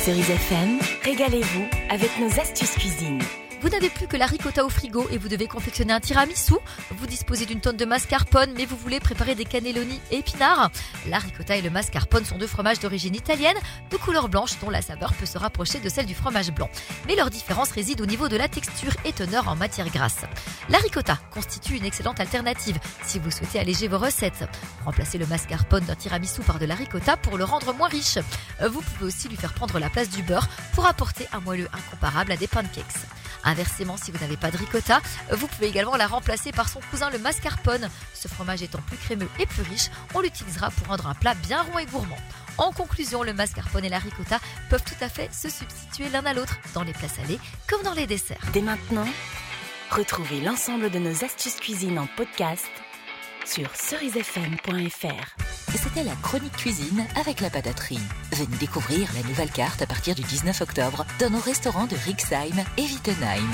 Cerise FM, régalez-vous avec nos astuces cuisine. Vous n'avez plus que la ricotta au frigo et vous devez confectionner un tiramisu. Vous disposez d'une tonne de mascarpone mais vous voulez préparer des cannelloni et épinards. La ricotta et le mascarpone sont deux fromages d'origine italienne, de couleur blanche dont la saveur peut se rapprocher de celle du fromage blanc. Mais leur différence réside au niveau de la texture et teneur en matière grasse. La ricotta constitue une excellente alternative si vous souhaitez alléger vos recettes. Remplacez le mascarpone d'un tiramisu par de la ricotta pour le rendre moins riche. Vous pouvez aussi lui faire prendre la place du beurre pour apporter un moelleux incomparable à des pancakes. Inversement, si vous n'avez pas de ricotta, vous pouvez également la remplacer par son cousin le mascarpone. Ce fromage étant plus crémeux et plus riche, on l'utilisera pour rendre un plat bien rond et gourmand. En conclusion, le mascarpone et la ricotta peuvent tout à fait se substituer l'un à l'autre dans les plats salés comme dans les desserts. Dès maintenant, retrouvez l'ensemble de nos astuces cuisine en podcast sur cerisefm.fr. C'était la chronique cuisine avec la pataterie. Venez découvrir la nouvelle carte à partir du 19 octobre dans nos restaurants de Rixheim et Wittenheim.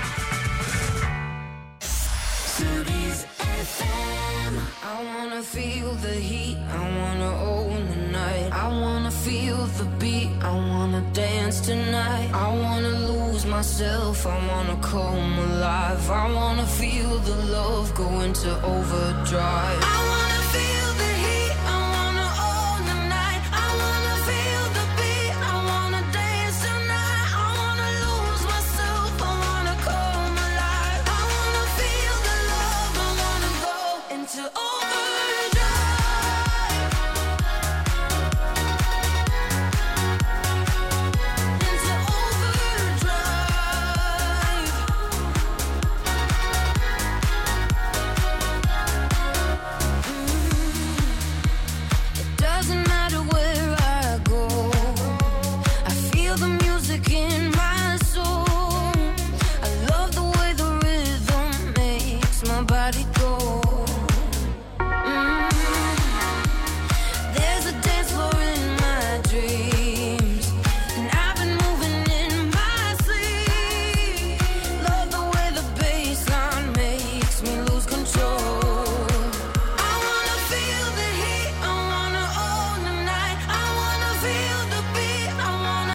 Cerise FM. I wanna feel the heat, I wanna own the night. I wanna feel the beat, I wanna dance tonight. I wanna lose myself, I wanna come alive. I wanna feel the love go into overdrive. I wanna feel the heat, I wanna own the night. I wanna feel the beat, I wanna dance tonight. I wanna lose myself, I wanna come alive. I wanna feel the love, I wanna go into overdrive. Into overdrive. It doesn't matter where I go, I feel the music in my soul. I love the way the rhythm makes my body go.